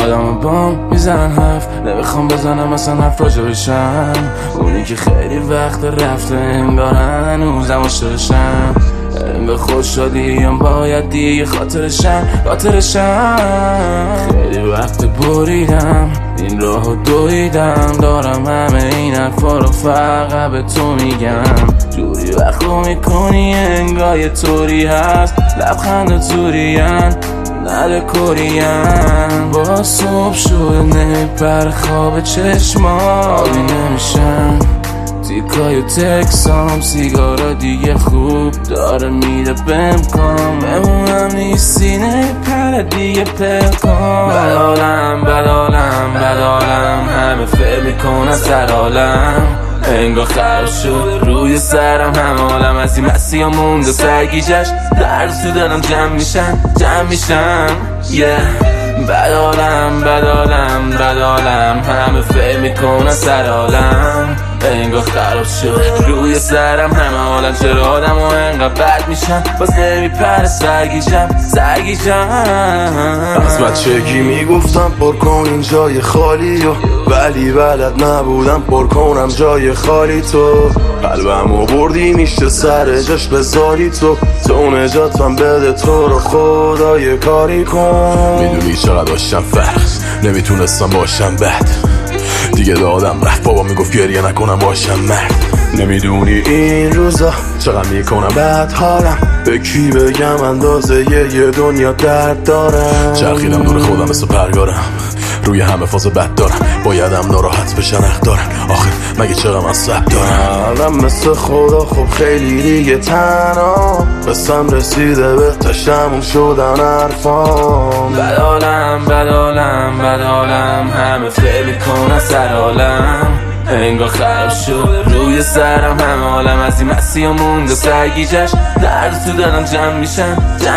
آدم بام میزنن حرف، نمیخوام بزنم اصلا حرف راجع بشم. اونی که خیلی وقت رفته انگارن هنوزم عاشقشم. انگار خوشحالیم باید دیگه خاطرشم. خیلی وقت بریدم این راهو دویدم، دارم همه این حرفا رو فقط به تو میگم. جوری وقتو میکنی انگار یه طوری هست، لبخند زورین نده کورین. با صبح شده نمیپره خواب چشما، آبی نمیشن تیکای و تکسام. سیگارا دیگه خوب داره میده بهم کام، بمونم نیستی نمیپره دیگه پلکام. بدالم همه فکر میکنن سر عالم، انگار خراب شد روی سرم هم عالم. از این مسیح مونده سرگیجش، درد تو دلم جمع میشن بدالم همه فکر میکنن سر عالم، انگار خراب شد روی سرم همه عالم. چرا آدم و انقدر بد میشن باز نمیپره سرگیجم. از بچگی میگفتم پر کن این جای خالی و ولی بلد نبودم پر کنم جای خالی. تو قلبمو بردی میشه سر جاش بذاری، تو نجاتم بده، تو رو خدا یه کاری کن. میدونی چقدر داشتم فرق، نمیتونستم باشم بد دیگه، دادم رفت بابا میگفت گریه نکنم باشم مرد. نمیدونی این روزا چقدر میکنم بد حالم، به کی بگم اندازه یه دنیا درد دارم. چرخیدم دور خودم مثل پرگارم، روی همه فاز بد دارم، بایدم ناراحت بشن حق دارن. آخه مگه چقدر من سب دارم مثل خدا، خب خیلی دیگه تنها بسم رسیده به تشمون شدن حرفام. بدالم همه فکر میکنن سر عالم، انگار خراب شد روی سرم همه عالم. از این مسیح مونده سرگیجش، درد تو دلم جمع میشن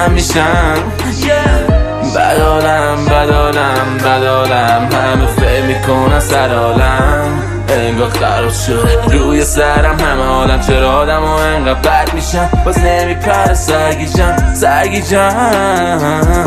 بدالم همه فکر میکنن سر عالم، انگار خراب شد روی سرم همه عالم. چرا آدم و انقدر بد میشن باز نمیپره سرگیجم.